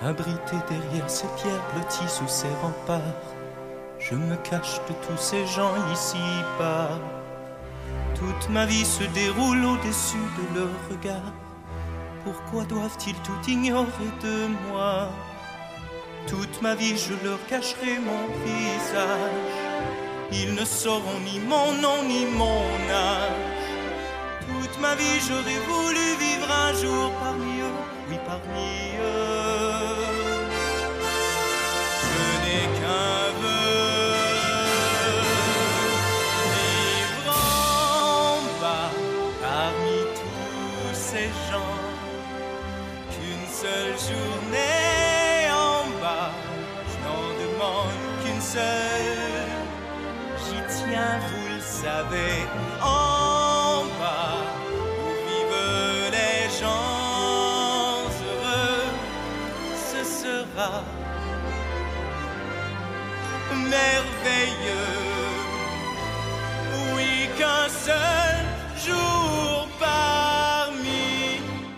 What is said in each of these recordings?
Abrité derrière ces pierres blotties sous ces remparts, je me cache de tous ces gens ici-bas. Toute ma vie se déroule au-dessus de leur regard. Pourquoi doivent-ils tout ignorer de moi? Toute ma vie je leur cacherai mon visage. Ils ne sauront ni mon nom ni mon âge. Toute ma vie j'aurais voulu vivre un jour parmi eux, oui parmi eux. Je n'ai qu'un vœu, vivre en bas parmi tous ces gens. Qu'une seule journée en bas, je n'en demande qu'une seule. J'y tiens, vous le savez, en bas où vivent les gens heureux. Ce sera merveilleux. Oui, qu'un seul jour parmi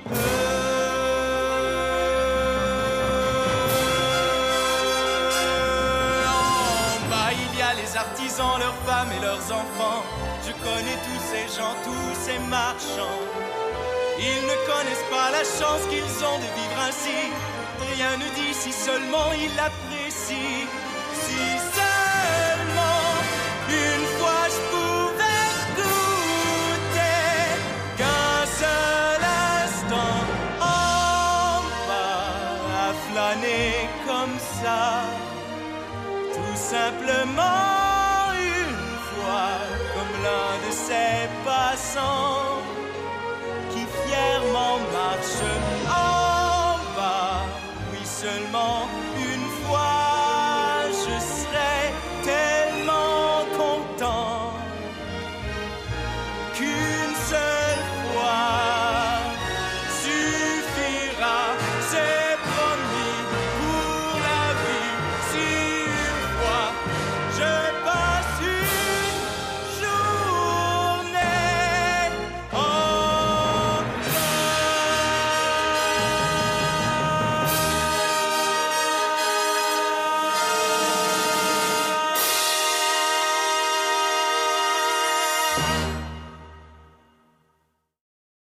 les artisans, leurs femmes et leurs enfants. Je connais tous ces gens, tous ces marchands. Ils ne connaissent pas la chance qu'ils ont de vivre ainsi. Rien ne dit si seulement ils l'apprécient. Si seulement une fois je pouvais goûter qu'un seul instant en bas à flâner comme ça. Tout simplement une fois, comme l'un de ces passants.